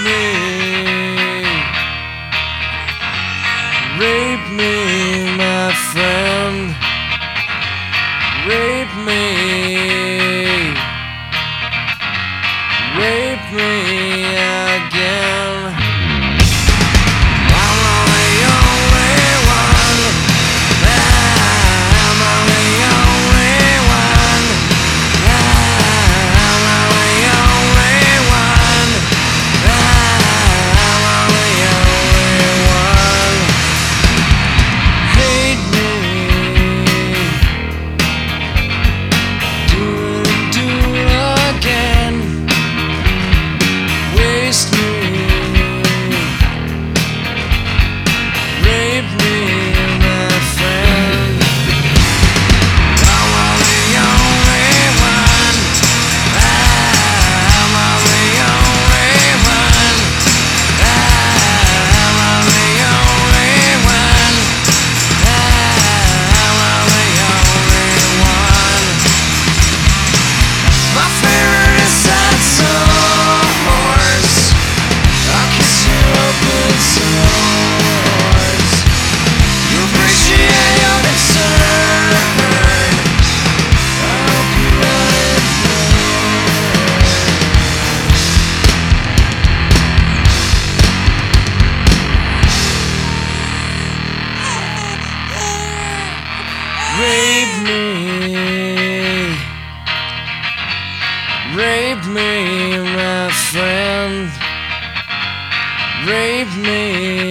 Rape me, my friend. Rape me. Rape me again. I'm the only one. I'm the only one. I'm the only one. I'm the only one. Hate me. Do it, do it again. Waste me. Rape me, my friend. I'm the only one. I'm the only one. I'm the only one. I'm the only one. My favorite is that horse. I'll kiss your open sores. You appreciate your concern. I hope you let it Rape me. Rape me, my friend. Rape me.